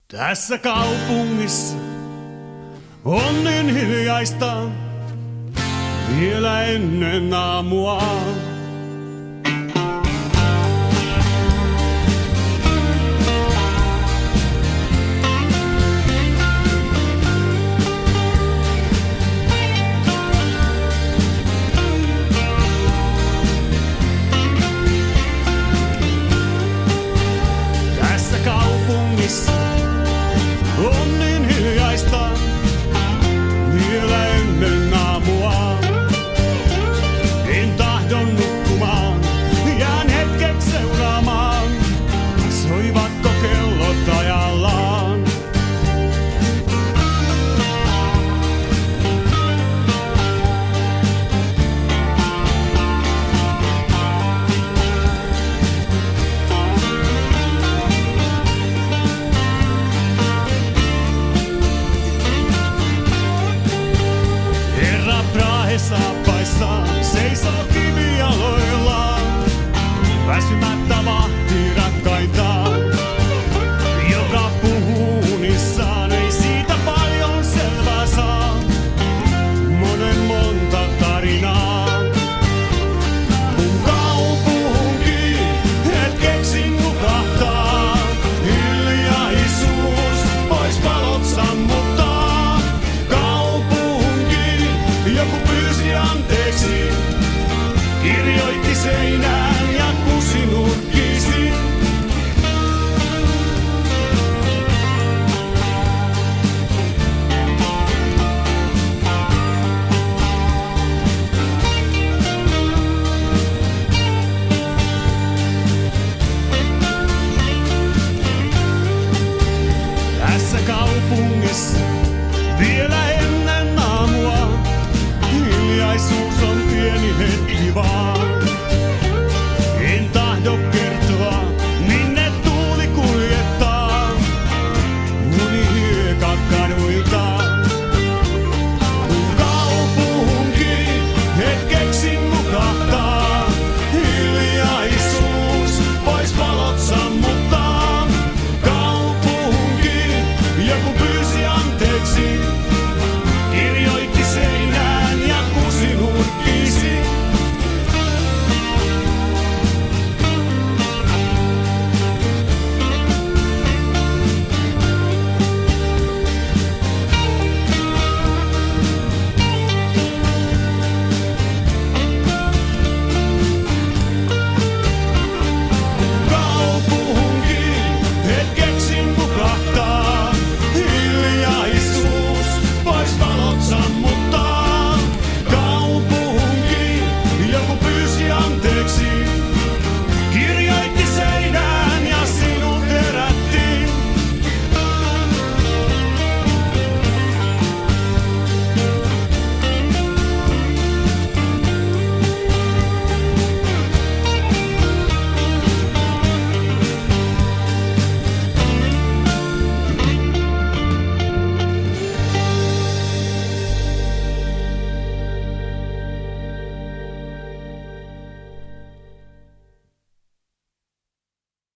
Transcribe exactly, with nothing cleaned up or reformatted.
Tässä kaupungissa on niin hiljaista vielä ennen aamua. Tässä kaupungissa on niin hiljaista vielä ennen aamua. En tahdon nukkumaan, jään hetkeksi seuraamaan, soivatko kellot ajallaan. Saappaissaan seisoo kivijaloillaan, väsymättä vahtii rakkaitaan. Joka puhuu unissaan, ei siitä paljon selvää saa, monen monta tarinaa. Kun kaupunki hetkeksi nukahtaa, hiljaisuus pois valot sammuttaa. Kaupunki, joku pyysi anteeksi, kirjoitti seinään ja kusi nurkkisi. Tässä kaupungissa vielä ennen aamua hiljaisuus on pieni hetki.